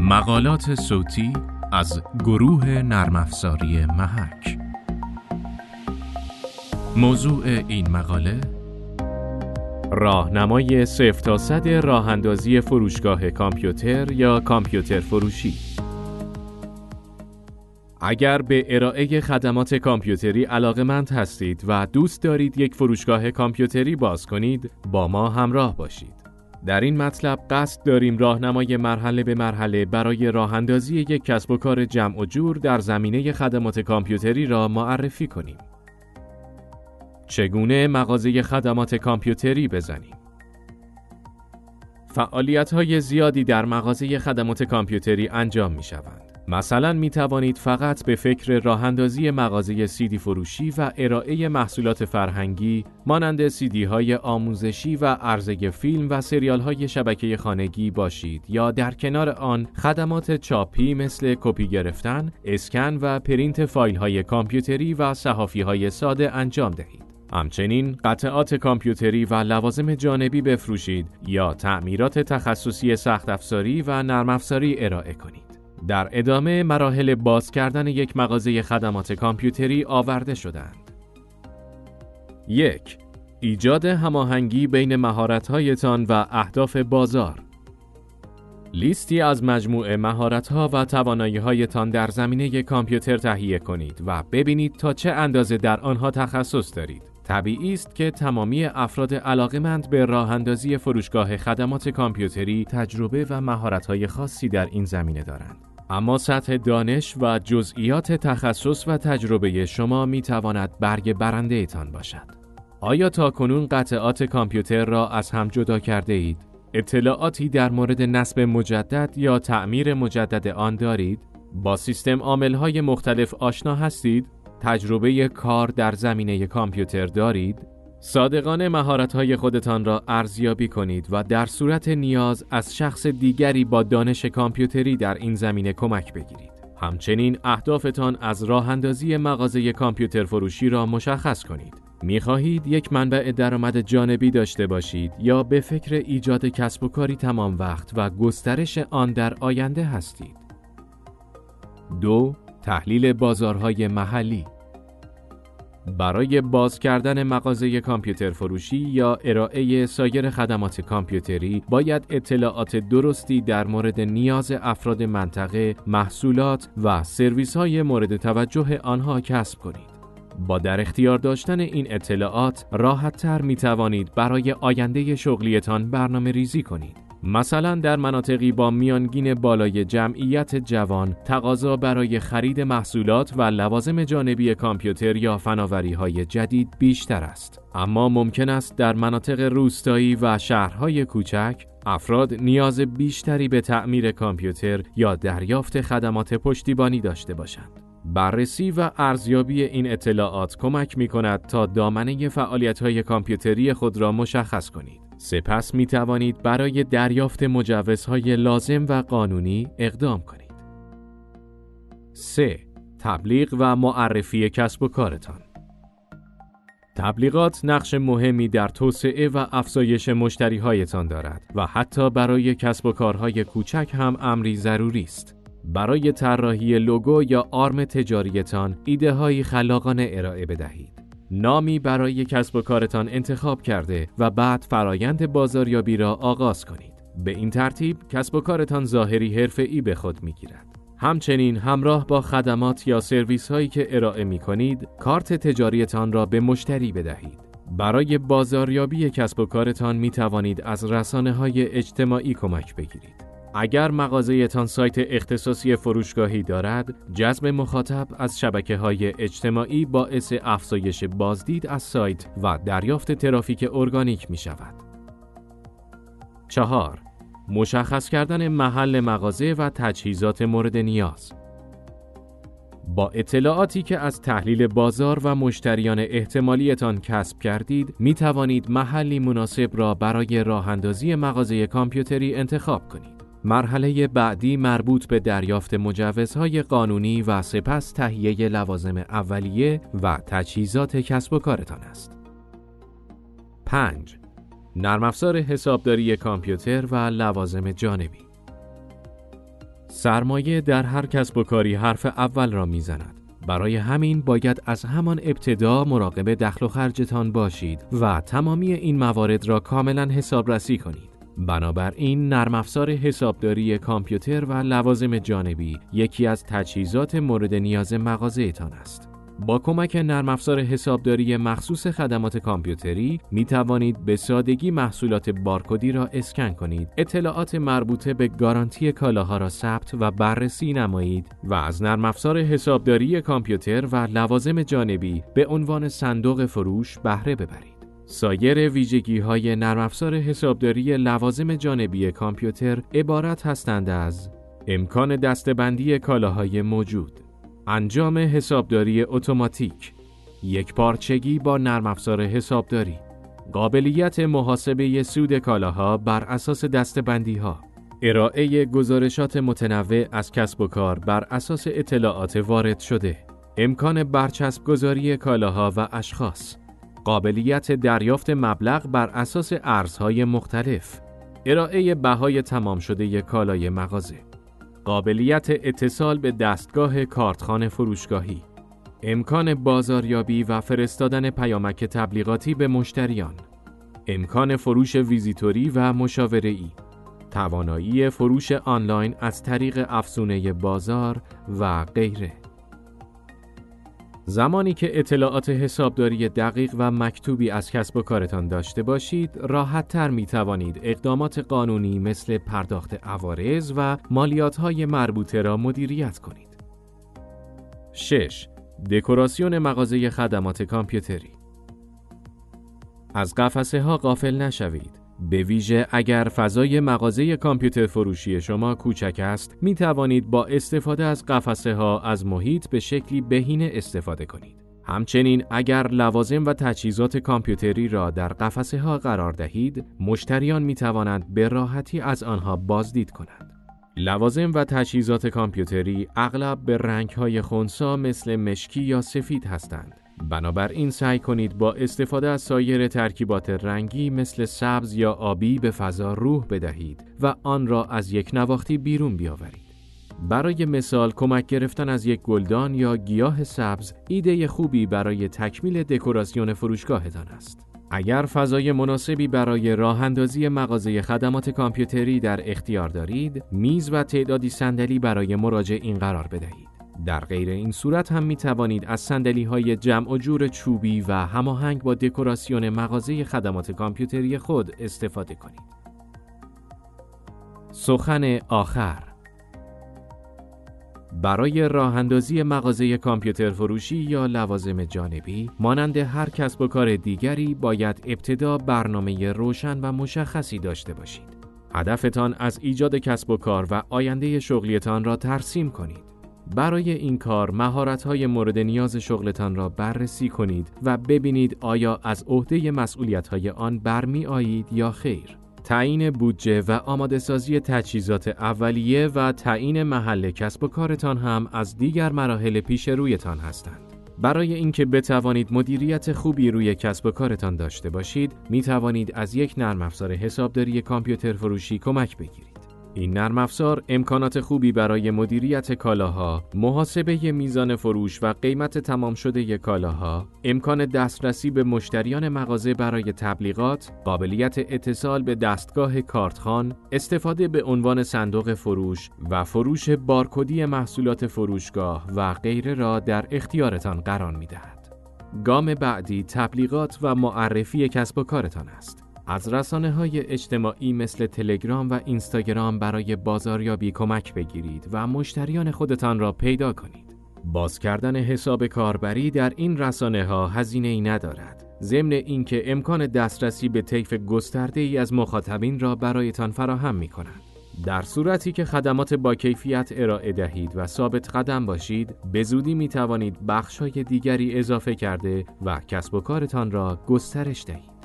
مقالات صوتی از گروه نرم افزاری محک. موضوع این مقاله راهنمای 0 تا 100 راه‌اندازی فروشگاه کامپیوتر یا کامپیوتر فروشی. اگر به ارائه خدمات کامپیوتری علاقه‌مند هستید و دوست دارید یک فروشگاه کامپیوتری باز کنید، با ما همراه باشید. در این مطلب قصد داریم راهنمای مرحله به مرحله برای راه‌اندازی یک کسب و کار جمع و جور در زمینه خدمات کامپیوتری را معرفی کنیم. چگونه مغازه خدمات کامپیوتری بزنیم؟ فعالیت‌های زیادی در مغازه خدمات کامپیوتری انجام می‌شوند. مثلا می توانید فقط به فکر راه‌اندازی مغازه CD فروشی و ارائه محصولات فرهنگی مانند CD های آموزشی و عرضه فیلم و سریال های شبکه خانگی باشید یا در کنار آن خدمات چاپی مثل کپی گرفتن، اسکن و پرینت فایل های کامپیوتری و صحافی های ساده انجام دهید. همچنین قطعات کامپیوتری و لوازم جانبی بفروشید یا تعمیرات تخصصی سخت افزاری و نرم افزاری ارائه کنید. در ادامه مراحل باز کردن یک مغازه خدمات کامپیوتری آورده شدند. 1. ایجاد هماهنگی بین مهارت‌هایتان و اهداف بازار. لیستی از مجموعه مهارت‌ها و توانایی‌هایتان در زمینه کامپیوتر تهیه کنید و ببینید تا چه اندازه در آنها تخصص دارید. طبیعی است که تمامی افراد علاقه‌مند به راه‌اندازی فروشگاه خدمات کامپیوتری تجربه و مهارت‌های خاصی در این زمینه دارند. اما سطح دانش و جزئیات تخصص و تجربه شما می‌تواند برگ برنده‌تان باشد. آیا تاکنون قطعات کامپیوتر را از هم جدا کرده اید؟ اطلاعاتی در مورد نصب مجدد یا تعمیر مجدد آن دارید؟ با سیستم عامل‌های مختلف آشنا هستید؟ تجربه کار در زمینه کامپیوتر دارید؟ صادقانه مهارت‌های خودتان را ارزیابی کنید و در صورت نیاز از شخص دیگری با دانش کامپیوتری در این زمینه کمک بگیرید. همچنین اهدافتان از راه‌اندازی مغازه کامپیوتر فروشی را مشخص کنید. می‌خواهید یک منبع درآمد جانبی داشته باشید یا به فکر ایجاد کسب و کاری تمام وقت و گسترش آن در آینده هستید؟ 2. تحلیل بازارهای محلی. برای باز کردن مغازه کامپیوتر فروشی یا ارائه سایر خدمات کامپیوتری باید اطلاعات درستی در مورد نیاز افراد منطقه، محصولات و سرویس‌های مورد توجه آنها کسب کنید. با در اختیار داشتن این اطلاعات راحت‌تر می‌توانید برای آینده شغلیتان برنامه‌ریزی کنید. مثلا در مناطقی با میانگین بالای جمعیت جوان تقاضا برای خرید محصولات و لوازم جانبی کامپیوتر یا فناوری‌های جدید بیشتر است. اما ممکن است در مناطق روستایی و شهرهای کوچک افراد نیاز بیشتری به تعمیر کامپیوتر یا دریافت خدمات پشتیبانی داشته باشند. بررسی و ارزیابی این اطلاعات کمک می‌کند تا دامنه فعالیت‌های کامپیوتری خود را مشخص کنید. سپس می توانید برای دریافت مجوزهای لازم و قانونی اقدام کنید. 3. تبلیغ و معرفی کسب و کارتان. تبلیغات نقش مهمی در توسعه و افزایش مشتری‌هایتان دارد و حتی برای کسب و کارهای کوچک هم امری ضروری است. برای طراحی لوگو یا آرم تجاریتان ایده‌های خلاقانه ارائه بدهید. نامی برای کسب و کارتان انتخاب کرده و بعد فرایند بازاریابی را آغاز کنید. به این ترتیب کسب و کارتان ظاهری حرفه‌ای به خود می‌گیرد. همچنین همراه با خدمات یا سرویس هایی که ارائه می‌کنید، کارت تجاریتان را به مشتری بدهید. برای بازاریابی کسب و کارتان می‌توانید از رسانه‌های اجتماعی کمک بگیرید. اگر مغازه‌تان سایت اختصاصی فروشگاهی دارد، جذب مخاطب از شبکه‌های اجتماعی باعث افزایش بازدید از سایت و دریافت ترافیک ارگانیک می‌شود. 4. مشخص کردن محل مغازه و تجهیزات مورد نیاز. با اطلاعاتی که از تحلیل بازار و مشتریان احتمالیتان کسب کردید، می‌توانید محلی مناسب را برای راه‌اندازی مغازه کامپیوتری انتخاب کنید. مرحله بعدی مربوط به دریافت مجوزهای قانونی و سپس تهیه لوازم اولیه و تجهیزات کسب و کارتان است. 5. نرم افزار حسابداری کامپیوتر و لوازم جانبی. سرمایه در هر کسب و کاری حرف اول را میزند. برای همین باید از همان ابتدا مراقب دخل و خرجتان باشید و تمامی این موارد را کاملا حسابرسی کنید. بنابراین نرم افزار حسابداری کامپیوتر و لوازم جانبی یکی از تجهیزات مورد نیاز مغازه‌تان است. با کمک نرم افزار حسابداری مخصوص خدمات کامپیوتری می توانید به سادگی محصولات بارکدی را اسکن کنید، اطلاعات مربوطه به گارانتی کالاها را ثبت و بررسی نمایید و از نرم افزار حسابداری کامپیوتر و لوازم جانبی به عنوان صندوق فروش بهره ببرید. سایر ویژگی‌های نرم افزار حسابداری لوازم جانبی کامپیوتر عبارت هستند از امکان دسته‌بندی کالاهای موجود، انجام حسابداری اتوماتیک، یکپارچگی با نرم افزار حسابداری، قابلیت محاسبه سود کالاها بر اساس دسته‌بندی‌ها، ارائه گزارشات متنوع از کسب و کار بر اساس اطلاعات وارد شده، امکان برچسب گذاری کالاها و اشخاص، قابلیت دریافت مبلغ بر اساس ارزهای مختلف، ارائه بهای تمام شده کالای مغازه، قابلیت اتصال به دستگاه کارتخوان فروشگاهی، امکان بازاریابی و فرستادن پیامک تبلیغاتی به مشتریان، امکان فروش ویزیتوری و مشاوره‌ای، توانایی فروش آنلاین از طریق افزونه بازار و غیره. زمانی که اطلاعات حسابداری دقیق و مکتوبی از کسب و کارتان داشته باشید، راحت‌تر می‌توانید اقدامات قانونی مثل پرداخت عوارض و مالیات‌های مربوطه را مدیریت کنید. 6. دکوراسیون مغازه خدمات کامپیوتری. از قفسه‌ها غافل نشوید. به ویژه اگر فضای مغازه کامپیوتر فروشی شما کوچک است، می توانید با استفاده از قفسه‌ها از محیط به شکلی بهینه استفاده کنید. همچنین اگر لوازم و تجهیزات کامپیوتری را در قفسه‌ها قرار دهید، مشتریان می توانند به راحتی از آنها بازدید کنند. لوازم و تجهیزات کامپیوتری اغلب به رنگ‌های خنثی مثل مشکی یا سفید هستند. بنابراین سعی کنید با استفاده از سایر ترکیبات رنگی مثل سبز یا آبی به فضا روح بدهید و آن را از یک نواختی بیرون بیاورید. برای مثال کمک گرفتن از یک گلدان یا گیاه سبز ایده خوبی برای تکمیل دکوراسیون فروشگاهتان است. اگر فضای مناسبی برای راه اندازی مغازه خدمات کامپیوتری در اختیار دارید، میز و تعدادی صندلی برای مراجعین قرار بدهید. در غیر این صورت هم می توانید از صندلی‌های جمع و جور چوبی و هماهنگ با دکوراسیون مغازه خدمات کامپیوتری خود استفاده کنید. سخن آخر. برای راه اندازی مغازه کامپیوتر فروشی یا لوازم جانبی، مانند هر کسب و کار دیگری باید ابتدا برنامه روشن و مشخصی داشته باشید. هدفتان از ایجاد کسب و کار و آینده شغلیتان را ترسیم کنید. برای این کار مهارت‌های مورد نیاز شغلتان را بررسی کنید و ببینید آیا از عهده مسئولیت‌های آن برمی آیید یا خیر. تعیین بودجه و آماده‌سازی تجهیزات اولیه و تعیین محل کسب و کارتان هم از دیگر مراحل پیش رویتان هستند. برای اینکه بتوانید مدیریت خوبی روی کسب و کارتان داشته باشید، می توانید از یک نرم افزار حسابداری کامپیوتر فروشی کمک بگیرید. این نرم افزار امکانات خوبی برای مدیریت کالاها، محاسبه میزان فروش و قیمت تمام شده کالاها، امکان دسترسی به مشتریان مغازه برای تبلیغات، قابلیت اتصال به دستگاه کارتخوان، استفاده به عنوان صندوق فروش و فروش بارکدی محصولات فروشگاه و غیره را در اختیارتان قرار می‌دهد. گام بعدی تبلیغات و معرفی کسب و کارتان است. از رسانه‌های اجتماعی مثل تلگرام و اینستاگرام برای بازاریابی کمک بگیرید و مشتریان خودتان را پیدا کنید. باز کردن حساب کاربری در این رسانه‌ها هزینه‌ای ندارد، ضمن اینکه امکان دسترسی به طیف گسترده‌ای از مخاطبین را برایتان فراهم می‌کنند. در صورتی که خدمات با کیفیت ارائه دهید و ثابت قدم باشید، به زودی می‌توانید بخش‌های دیگری اضافه کرده و کسب و کارتان را گسترش دهید.